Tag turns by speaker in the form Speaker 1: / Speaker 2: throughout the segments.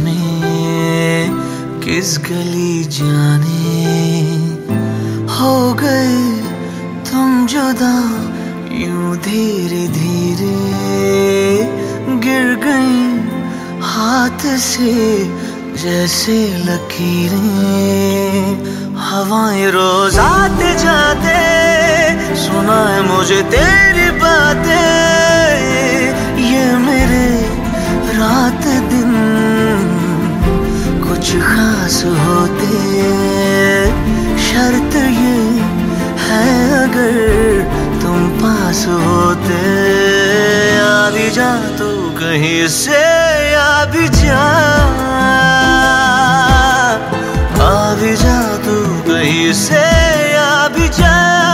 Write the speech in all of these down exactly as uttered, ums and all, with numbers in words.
Speaker 1: जाने किस गली जाने हो गए तुम जुदा, यूं धीरे धीरे गिर गई हाथ से जैसे लकीरें। हवाएं रोज आते जाते सुना है मुझे तेरी बातें, ये मेरे रात दिन कुछ खास होते। शर्त ये है अगर तुम पास होते, आ भी जा तू कहीं से, आ भी जा, आ भी जा तू कहीं से, आ भी जा।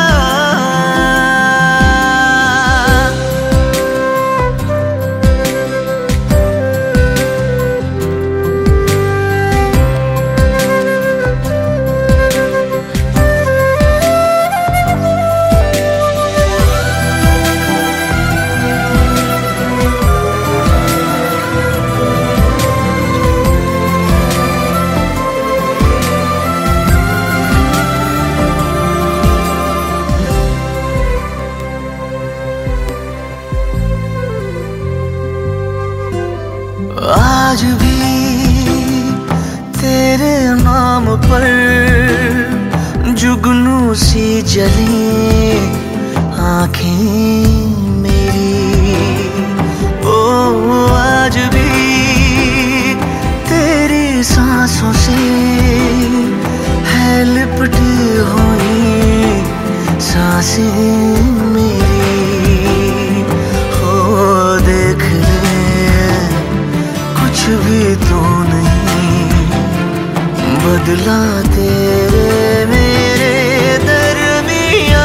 Speaker 1: आज भी तेरे नाम पर जुगनू सी जले आँखें मेरी। ओ आज भी तेरी सांसों से है लिपटी हुई सांसें मेरी। हो देख भी तो नहीं बदला तेरे मेरे दरमियां,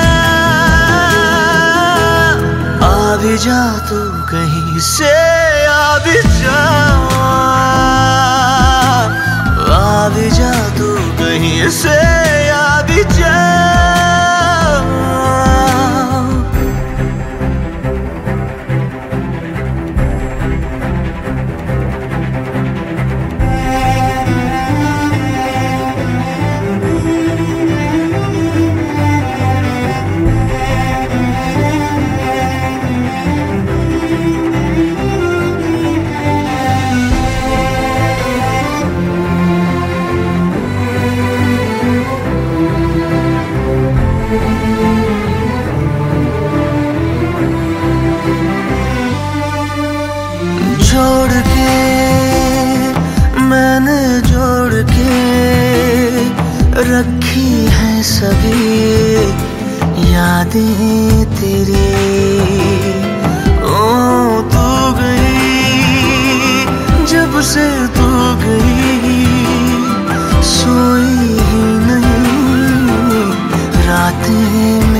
Speaker 1: आ भी जा तू कहीं से, आ भी जा, आ भी जा तू कहीं से, आ भी जा। जोड़ के मैंने जोड़ के रखी है सभी यादें तेरी। ओ तू गई जब से तू गई, सोई ही नहीं रातें